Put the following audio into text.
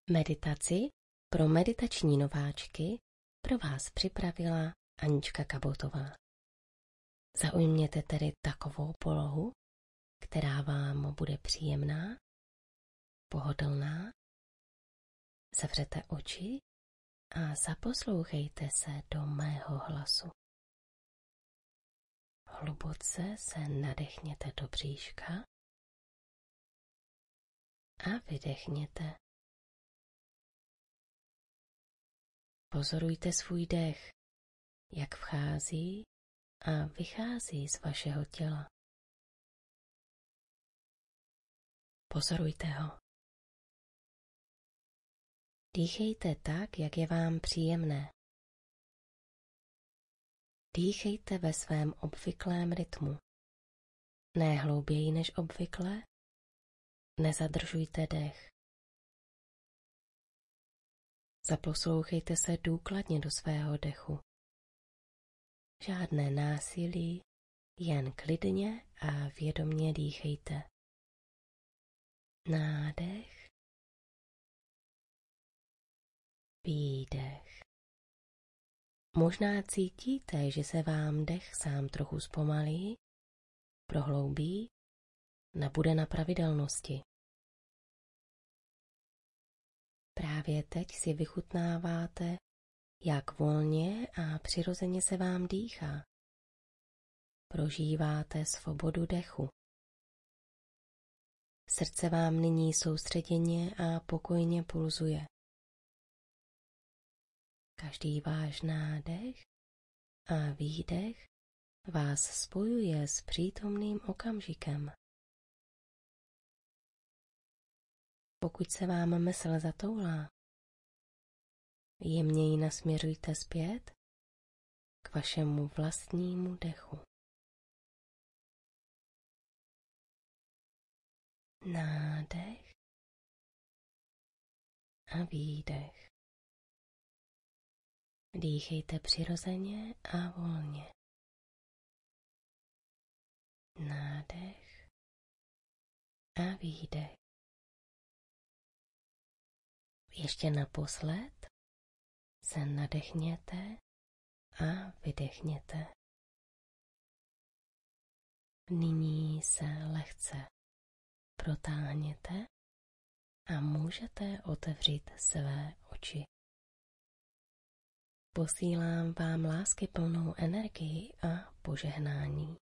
Meditaci pro meditační nováčky pro vás připravila Anička Kabotová. Zaujměte tedy takovou polohu, která vám bude příjemná, pohodlná. Zavřete oči a zaposlouchejte se do mého hlasu. Hluboce se nadechněte do bříška a vydechněte. Pozorujte svůj dech, jak vchází a vychází z vašeho těla. Pozorujte ho. Dýchejte tak, jak je vám příjemné. Dýchejte ve svém obvyklém rytmu. Ne hlouběji než obvykle, nezadržujte dech. Zaposlouchejte se důkladně do svého dechu. Žádné násilí, jen klidně a vědomně dýchejte. Nádech, výdech. Možná cítíte, že se vám dech sám trochu zpomalí, prohloubí, nabude na pravidelnosti. Právě teď si vychutnáváte, jak volně a přirozeně se vám dýchá. Prožíváte svobodu dechu. Srdce vám nyní soustředěně a pokojně pulzuje. Každý váš nádech a výdech vás spojuje s přítomným okamžikem. Pokud se vám mysl zatoulá, jemně ji nasměrujte zpět k vašemu vlastnímu dechu. Nádech a výdech. Dýchejte přirozeně a volně. Nádech a výdech. Ještě naposled se nadechněte a vydechněte. Nyní se lehce protáhněte a můžete otevřít své oči. Posílám vám láskyplnou energii a požehnání.